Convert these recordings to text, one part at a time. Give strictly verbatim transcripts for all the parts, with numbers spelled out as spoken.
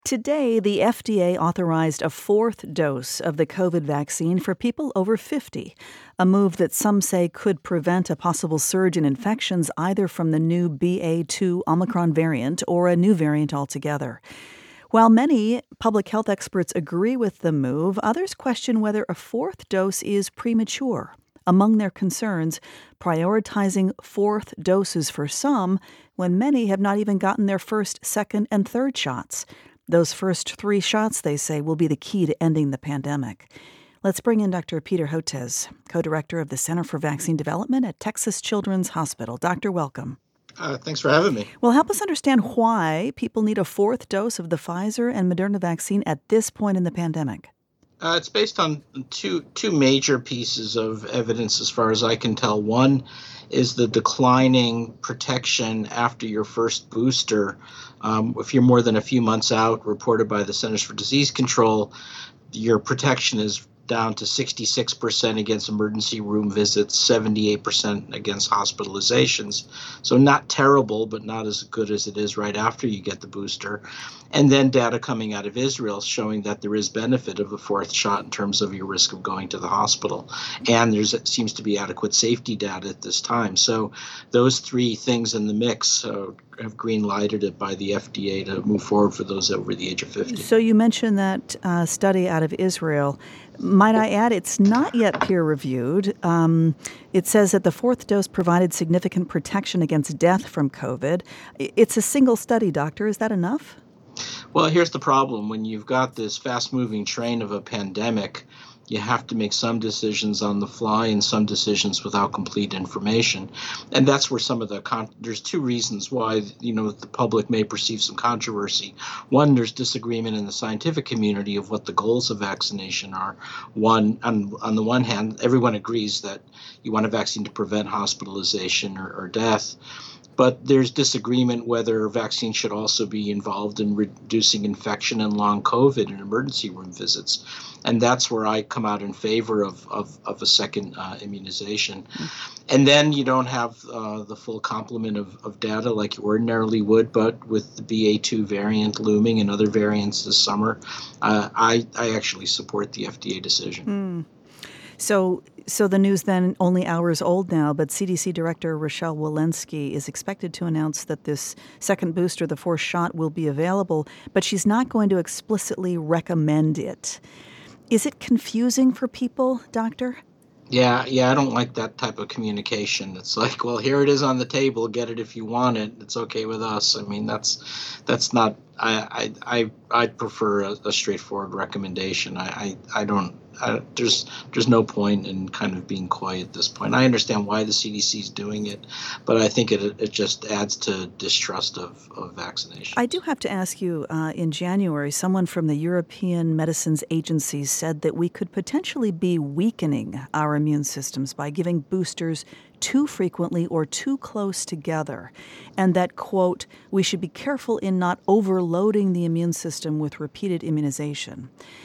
Today, the F D A authorized a fourth dose of the COVID vaccine for people over fifty, a move that some say could prevent a possible surge in infections either from the new B A two Omicron variant or a new variant altogether. While many public health experts agree with the move, others question whether a fourth dose is premature. Among their concerns, prioritizing fourth doses for some when many have not even gotten their first, second, and third shots. Those first three shots, they say, will be the key to ending the pandemic. Let's bring in Doctor Peter Hotez, co-director of the Center for Vaccine Development at Texas Children's Hospital. Doctor, welcome. Uh, thanks for having me. Well, help us understand why people need a fourth dose of the Pfizer and Moderna vaccine at this point in the pandemic. Uh, it's based on two two major pieces of evidence as far as I can tell. One is the declining protection after your first booster. Um, if you're more than a few months out, reported by the Centers for Disease Control, your protection is down to sixty-six percent against emergency room visits, seventy-eight percent against hospitalizations. So not terrible, but not as good as it is right after you get the booster. And then data coming out of Israel showing that there is benefit of the fourth shot in terms of your risk of going to the hospital. And there seems to be adequate safety data at this time. So those three things in the mix uh, have green-lighted it by the F D A to move forward for those over the age of fifty. So you mentioned that uh, study out of Israel. Might I add, it's not yet peer-reviewed. Um, it says that the fourth dose provided significant protection against death from COVID. It's a single study, doctor. Is that enough? Well, here's the problem. When you've got this fast-moving train of a pandemic, you have to make some decisions on the fly and some decisions without complete information. And that's where some of the, con- there's two reasons why, you know, the public may perceive some controversy. One, there's disagreement in the scientific community of what the goals of vaccination are. One, on, on the one hand, everyone agrees that you want a vaccine to prevent hospitalization or, or death. But there's disagreement whether vaccines should also be involved in reducing infection and long COVID and emergency room visits. And that's where I come out in favor of, of, of a second uh, immunization. Mm-hmm. And then you don't have uh, the full complement of, of data like you ordinarily would, but with the B A two variant looming and other variants this summer, uh, I, I actually support the F D A decision. Mm. So so the news then only hours old now, but C D C Director Rochelle Walensky is expected to announce that this second booster, the fourth shot, will be available, but she's not going to explicitly recommend it. Is it confusing for people, Doctor? Yeah, yeah, I don't like that type of communication. It's like, well, here it is on the table. Get it if you want it. It's okay with us. I mean, that's that's not. I I I I'd prefer a, a straightforward recommendation. I I, I don't. I, there's there's no point in kind of being quiet at this point. I understand why the C D C is doing it, but I think it it just adds to distrust of, of vaccination. I do have to ask you, uh, in January, someone from the European Medicines Agency said that we could potentially be weakening our immune systems by giving boosters too frequently or too close together, and that, quote, we should be careful in not overloading the immune system with repeated immunization.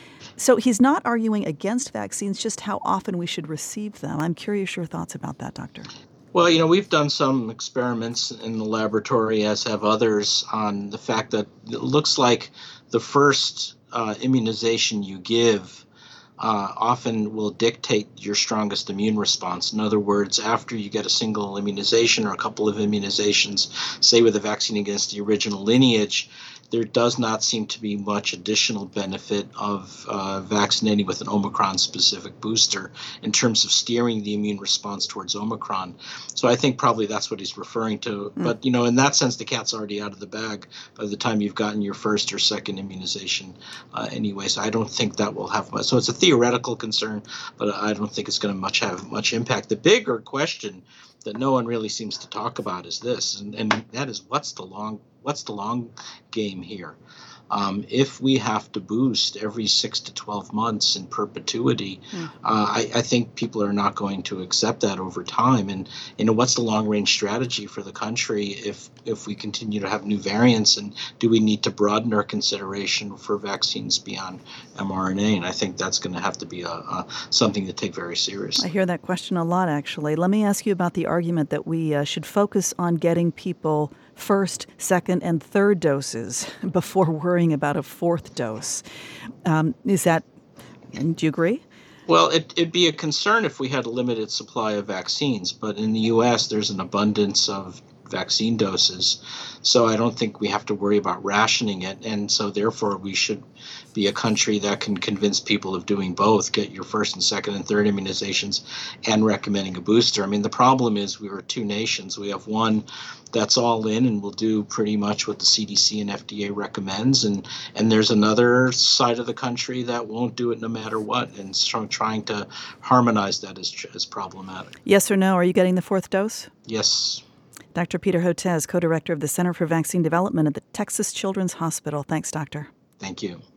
So he's not arguing against vaccines, just how often we should receive them. I'm curious your thoughts about that, Doctor. Well, you know, we've done some experiments in the laboratory, as have others, on the fact that it looks like the first uh, immunization you give Uh, often will dictate your strongest immune response. In other words, after you get a single immunization or a couple of immunizations, say with a vaccine against the original lineage, there does not seem to be much additional benefit of uh, vaccinating with an Omicron-specific booster in terms of steering the immune response towards Omicron. So I think probably that's what he's referring to. Mm. But, you know, in that sense, the cat's already out of the bag by the time you've gotten your first or second immunization uh, anyway. So I don't think that will have much. So it's a theoretical concern, but I don't think it's going to much have much impact. The bigger question that no one really seems to talk about is this, and, and that is what's the long what's the long game here? Um, if we have to boost every six to twelve months in perpetuity, mm. uh, I, I think people are not going to accept that over time. And you know, what's the long-range strategy for the country if if we continue to have new variants? And do we need to broaden our consideration for vaccines beyond mRNA? And I think that's going to have to be a, a something to take very seriously. I hear that question a lot, actually. Let me ask you about the argument that we uh, should focus on getting people first, second, and third doses before worrying about a fourth dose. Um, is that, do you agree? Well, it, it'd be a concern if we had a limited supply of vaccines, but in the U S there's an abundance of vaccine doses, so I don't think we have to worry about rationing it, and so therefore we should be a country that can convince people of doing both, get your first and second and third immunizations and recommending a booster. I mean, the problem is we are two nations. We have one that's all in and will do pretty much what the C D C and F D A recommends, and and there's another side of the country that won't do it no matter what, and so trying to harmonize that is, is problematic. Yes or no, are you getting the fourth dose? Yes. Doctor Peter Hotez, co-director of the Center for Vaccine Development at the Texas Children's Hospital. Thanks, Doctor. Thank you.